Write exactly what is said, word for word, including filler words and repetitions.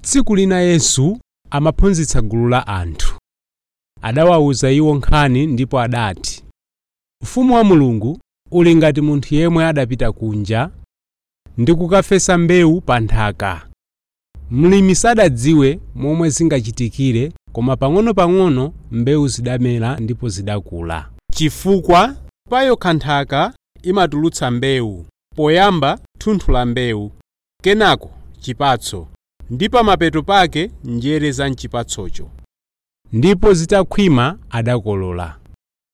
Tsiku lina Yesu amaphunzitsa gulu la anthu. Adawawuza iwo nkhani ndipo adati, ufumu wa Mulungu uli ngati munthu yemwe adapita kunja ndi kukafesa mbewu pa nthaka. Mlimi sadadziwe momwe zingachitikire, koma pang'ono-pang'ono mbewu zidamera ndipo zidakula. Chifukwa payokha nthaka imatulutsa mbewu, poyamba thunthu la mbewu, kenako chipatso, ndi pa mapeto pake njere za mchipatsocho. Ndipo zitakhwima adakolola.